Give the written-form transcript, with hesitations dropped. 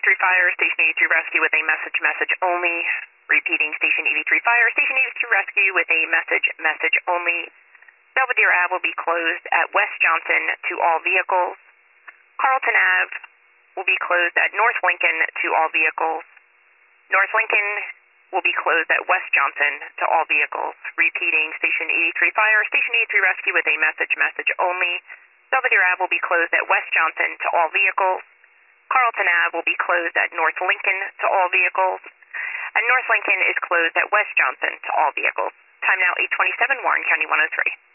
83 Fire, Station 83 Rescue with a message only. Repeating, Station 83 Fire, Station 83 Rescue with a message only. Belvedere Ave will be closed at West Johnson to all vehicles. Carlton Ave will be closed at North Lincoln to all vehicles. North Lincoln will be closed at West Johnson to all vehicles. Repeating, Station 83 Fire, Station 83 Rescue with a message only. Belvedere Ave will be closed at West Johnson to all vehicles. Carlton Ave will be closed at North Lincoln to all vehicles. And North Lincoln is closed at West Johnson to all vehicles. Time now 8:27, Warren County 103.